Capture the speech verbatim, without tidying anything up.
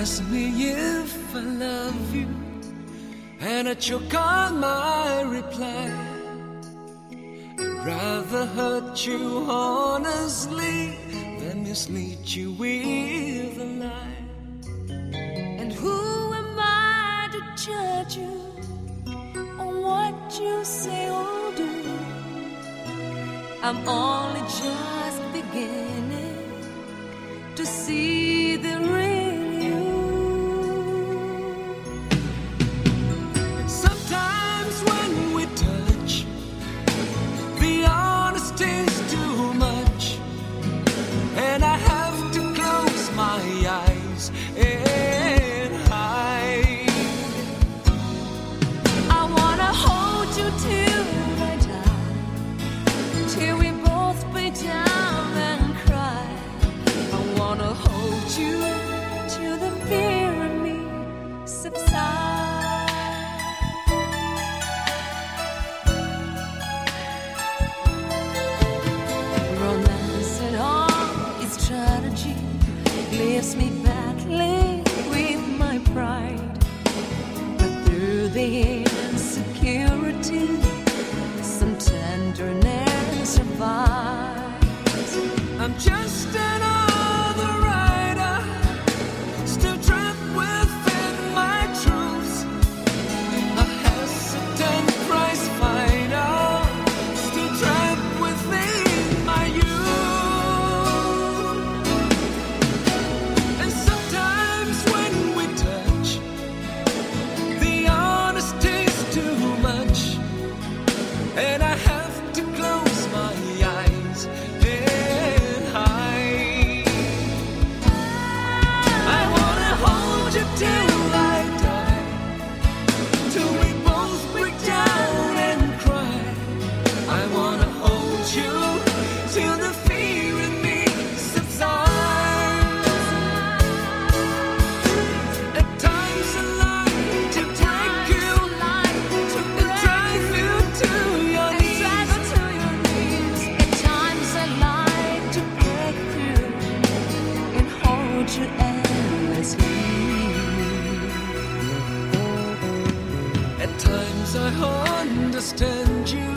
ask me if I love you, and I choke on my reply. I'd rather hurt you honestly than mislead you with a lie. And who am I to judge you on what you say or do? I'm only just beginning to see the real you. Sometimes when we touch, the honesty's too much, and I have to close my eyes and hide. I wanna hold you till I die, till we both break down and cry. I wanna hold you till the fear in me subsides. Romance and all its strategy leaves me battling with my pride, but through the insecurity, some tenderness survives. I'm just another rider, still trapped within my truths. A hesitant prize fighter, still trapped within my youth. And sometimes when we touch, the honesty's too much, and I have to close my eyes and hide. I wanna hold you till I die, till we both break down and cry. I wanna hold you till the fear in me subsides. At times I like to break you and drive you to your knees. At times I like to break through and hold you endlessly. At times I understand you